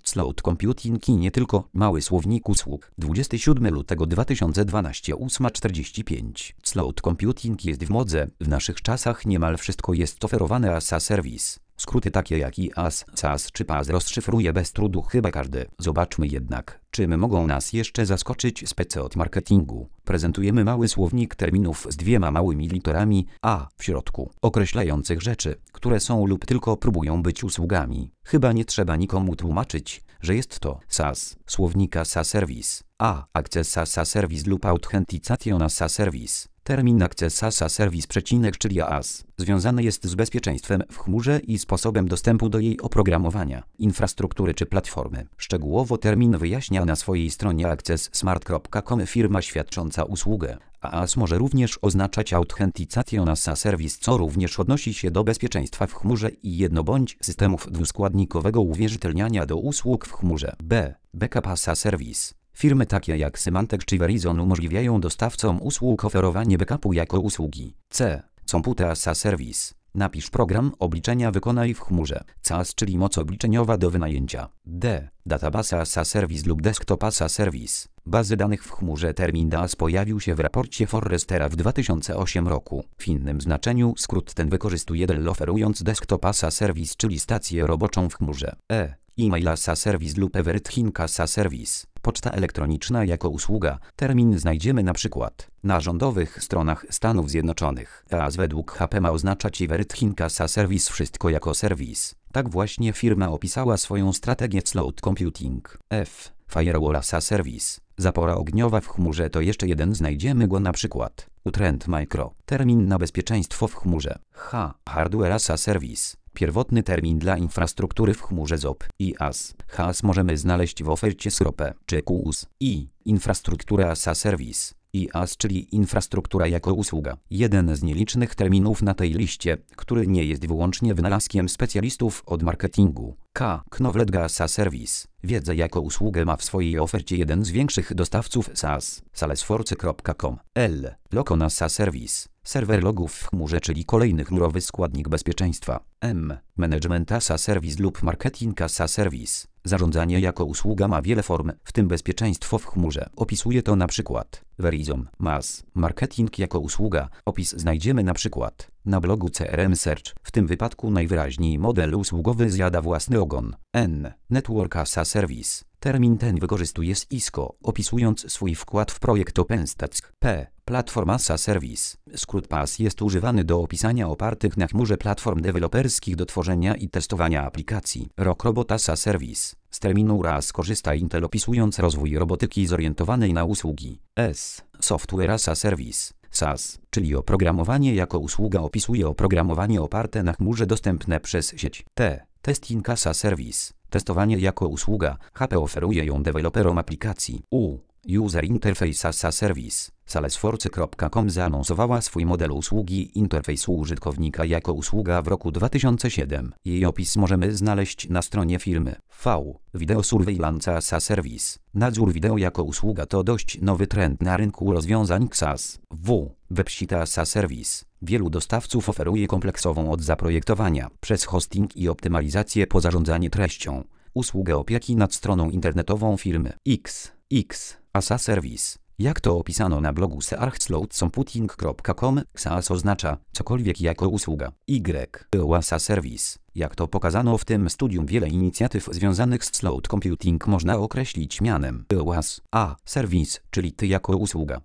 Cloud Computing i nie tylko. Mały słownik usług. 27 lutego 2012 8:45. Cloud Computing jest w modze. W naszych czasach niemal wszystko jest oferowane as a service. Skróty takie jak IaaS, SaaS czy PaaS rozszyfruje bez trudu chyba każdy. Zobaczmy jednak, czym mogą nas jeszcze zaskoczyć spece od marketingu. Prezentujemy mały słownik terminów z dwiema małymi literami A w środku, określających rzeczy, które są lub tylko próbują być usługami. Chyba nie trzeba nikomu tłumaczyć, że jest to SaaS, słownika SaaS Service, A Access as Service lub Authentication as Service. Termin Access as Service czyli AAS związany jest z bezpieczeństwem w chmurze i sposobem dostępu do jej oprogramowania, infrastruktury czy platformy. Szczegółowo termin wyjaśnia na swojej stronie accesssmart.com firma świadcząca usługę. AAS może również oznaczać Authentication as Service, co również odnosi się do bezpieczeństwa w chmurze i jedno- systemów dwuskładnikowego uwierzytelniania do usług w chmurze. B. Backup as Service. Firmy takie jak Symantec czy Verizon umożliwiają dostawcom usług oferowanie backupu jako usługi. C. Compute as Service. Napisz program obliczenia, wykonaj w chmurze. CaaS, czyli moc obliczeniowa do wynajęcia. D. Database as Service lub Desktop as Service. Bazy danych w chmurze. Termin DAS pojawił się w raporcie Forrestera w 2008 roku. W innym znaczeniu skrót ten wykorzystuje Dell, oferując Desktop as Service, czyli stację roboczą w chmurze. E. E-mail as Service lub Everything as Service. Poczta elektroniczna jako usługa. Termin znajdziemy na przykład na rządowych stronach Stanów Zjednoczonych. AAS według HP ma oznaczać Everything as Service, wszystko jako serwis. Tak właśnie firma opisała swoją strategię Cloud Computing. F. Firewall as Service. Zapora ogniowa w chmurze to jeszcze jeden, znajdziemy go na przykład u Trend Micro. Termin na bezpieczeństwo w chmurze. H. Hardware as Service. Pierwotny termin dla infrastruktury w chmurze ZOP. IaaS. HaaS możemy znaleźć w ofercie SROPE czy QUS. I. Infrastruktura as Service. IaaS, czyli infrastruktura jako usługa. Jeden z nielicznych terminów na tej liście, który nie jest wyłącznie wynalazkiem specjalistów od marketingu. K. Knowledge as Service. Wiedzę jako usługę ma w swojej ofercie jeden z większych dostawców SaaS. Salesforce.com. L. Logon as Service. Serwer logów w chmurze, czyli kolejny chmurowy składnik bezpieczeństwa. M. Management as Service lub Marketing as Service. Zarządzanie jako usługa ma wiele form, w tym bezpieczeństwo w chmurze. Opisuje to na przykład Verizon. MaaS. Marketing jako usługa. Opis znajdziemy na przykład na blogu CRM Search. W tym wypadku najwyraźniej model usługowy zjada własny ogon. N. Network as Service. Termin ten wykorzystuje Cisco, opisując swój wkład w projekt OpenStack. P. Platform as Service. Skrót PaaS jest używany do opisania opartych na chmurze platform deweloperskich do tworzenia i testowania aplikacji. ROC Robot as Service. Z terminu RaaS korzysta Intel, opisując rozwój robotyki zorientowanej na usługi. S. Software as Service. SaaS, czyli oprogramowanie jako usługa, opisuje oprogramowanie oparte na chmurze dostępne przez sieć. T. Testing as Service. Testowanie jako usługa. HP oferuje ją deweloperom aplikacji. U. User Interface as Service. Salesforce.com zaanonsowała swój model usługi interfejsu użytkownika jako usługa w roku 2007. Jej opis możemy znaleźć na stronie firmy. V. Video Surveillance as Service. Nadzór wideo jako usługa to dość nowy trend na rynku rozwiązań XaaS. W. Website as Service. Wielu dostawców oferuje kompleksową od zaprojektowania przez hosting i optymalizację po zarządzanie treścią usługę opieki nad stroną internetową firmy. X as Service. Jak to opisano na blogu searchcloudcomputing.com, XaaS oznacza cokolwiek jako usługa. Y as Service. Jak to pokazano w tym studium, wiele inicjatyw związanych z Cloud Computing można określić mianem as a Service, czyli ty jako usługa.